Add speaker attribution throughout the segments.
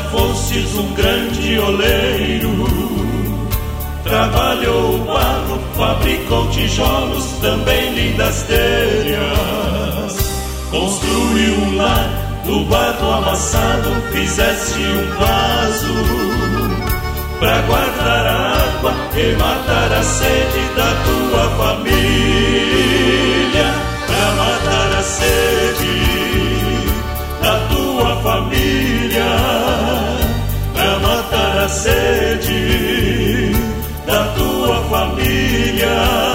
Speaker 1: fostes um grande oleiro. Trabalhou o barro, fabricou tijolos, também lindas telhas. Construiu um lar do barro amassado, fizeste um vaso pra guardar a água e matar a sede da tua família. Pra matar a sede da tua família. Pra matar a sede da tua família.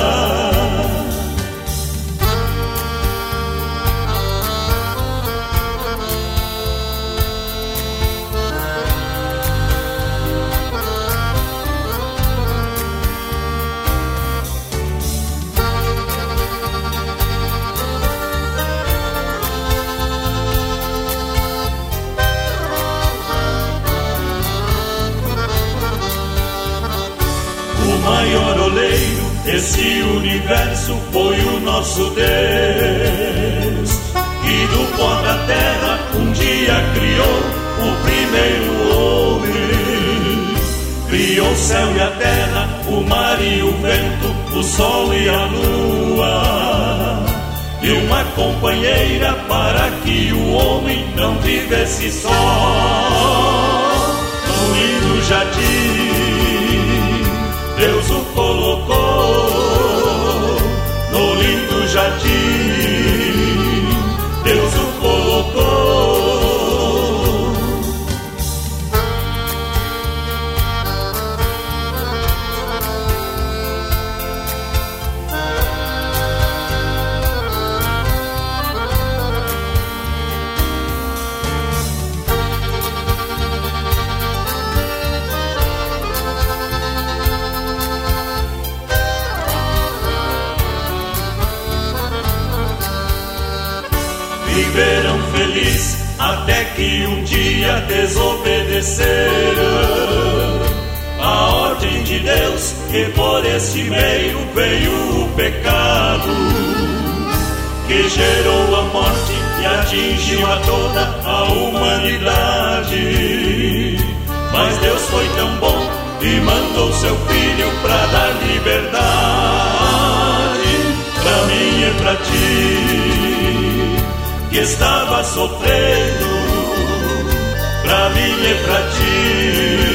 Speaker 1: O maior oleiro desse universo foi o nosso Deus, que do pó da terra um dia criou o primeiro homem. Criou o céu e a terra, o mar e o vento, o sol e a lua, e uma companheira para que o homem não vivesse só. No lindo jardim Deus o colocou, no lindo jardim Deus o colocou. Viveram felizes até que um dia desobedeceram a ordem de Deus, e por este meio veio o pecado, que gerou a morte e atingiu a toda a humanidade. Mas Deus foi tão bom e mandou seu Filho pra dar liberdade pra mim e pra ti, que estava sofrendo, pra mim e pra ti,